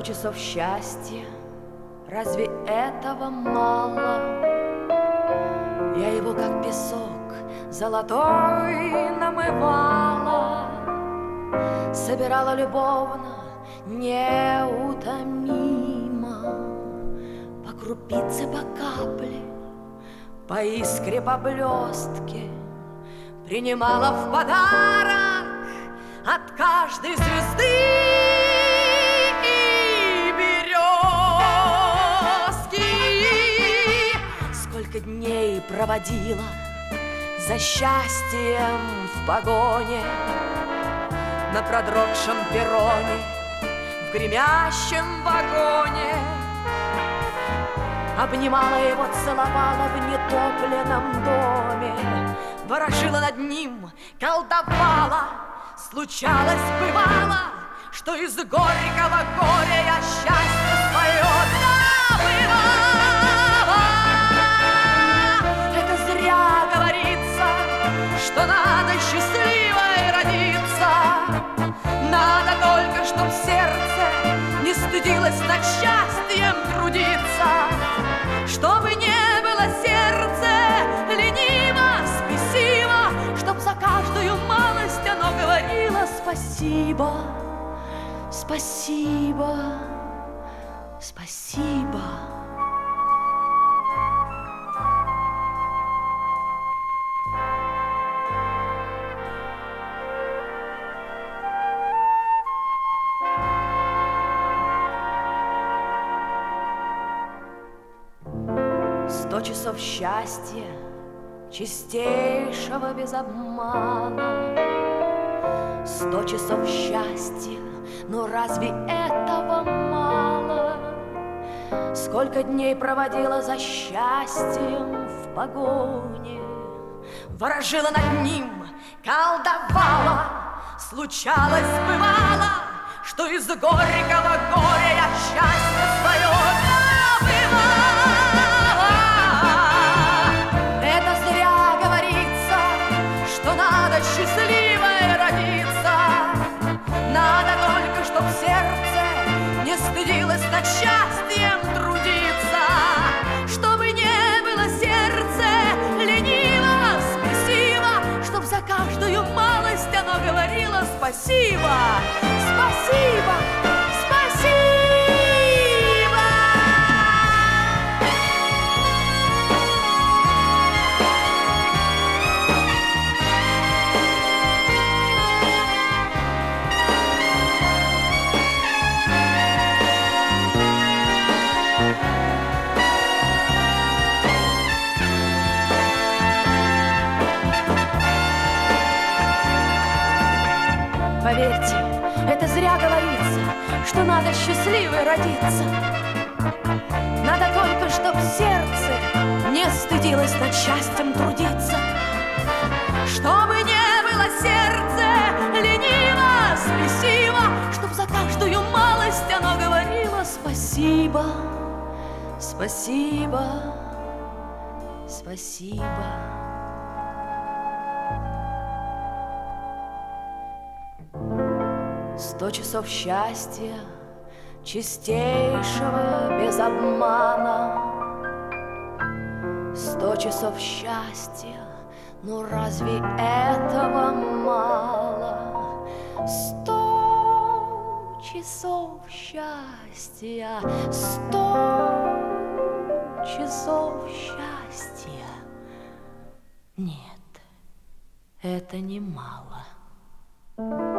100 часов счастья, разве этого мало? Я его, как песок золотой, намывала, собирала любовно, неутомимо, по крупице, по капле, по искре, по блестке, принимала в подарок от каждой звезды и березки. Сколько дней проводила за счастьем в погоне, на продрогшем перроне, в гремящем вагоне. Обнимала его, целовала в нетопленном доме, ворожила над ним, колдовала. Случалось, бывало, что из горького горя я счастье свое добывала. Это зря говорится, что надо счастливой родиться. Надо только, чтоб сердце не стыдилось над счастьем трудиться, чтобы не было сердце лениво, спесиво, чтоб за каждую малость оно говорило спасибо, спасибо, спасибо. «100 часов счастья, чистейшего без обмана, 100 часов счастья, но разве этого мало? Сколько дней проводила за счастьем в погоне, ворожила над ним, колдовала. Случалось, бывало, что из горького горя я счастье свое добывала. Это зря говорится, что надо счастливой родиться. Надо только, чтоб сердце не стыдилось над счастьем трудиться, чтобы не было сердце лениво, спесиво, чтоб за каждую малость оно говорило спасибо, спасибо, спасибо. Поверьте, это зря говорится, что надо счастливой родиться. Надо только, чтоб сердце не стыдилось над счастьем трудиться, чтобы не было сердце лениво, спесиво, чтоб за каждую малость оно говорило спасибо, спасибо, спасибо. 100 часов счастья, чистейшего без обмана, 100 часов счастья, ну разве этого мало? 100 часов счастья, 100 часов счастья. Нет, это не мало.